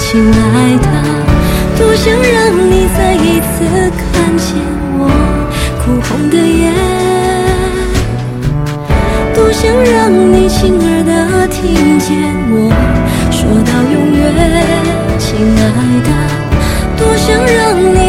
亲爱的，多想让你再一次看见我哭红的眼，多想让你亲耳的听见我说到永远，亲爱的，多想让你